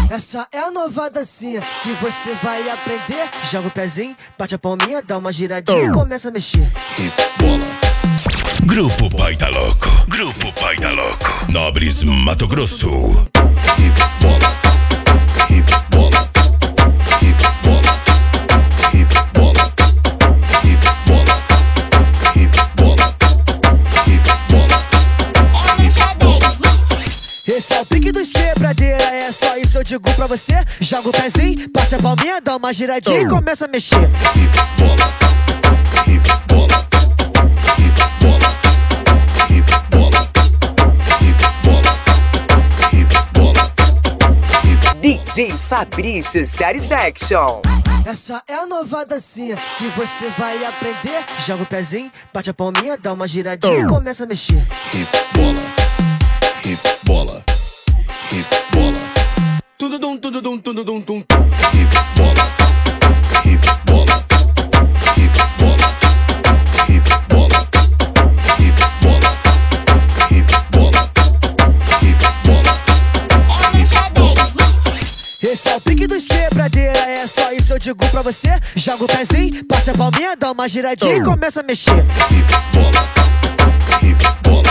Essa é a nova dancinha que você vai aprender. Joga o pezinho, bate a palminha, dá uma giradinha e começa a mexer. Grupo Pai tá Louco. Grupo Pai tá Louco. Nobres, Mato Grosso. Esse é o pique dos quebradeira, é só isso eu digo pra você. Joga o pezinho, bate a palminha, dá uma giradinha e começa a mexer. DJ Fabrício Satisfaction. Essa é a nova dancinha que você vai aprender. Joga o pezinho, bate a palminha, dá uma giradinha e começa a mexer. Bola. Tudo dum, tudo dum, tudo dum, tum. Bola. Esse é o pique dos quebradeira, é só isso eu digo pra você. Joga o pezinho, bate a palminha, dá uma giradinha e começa a mexer. Bola.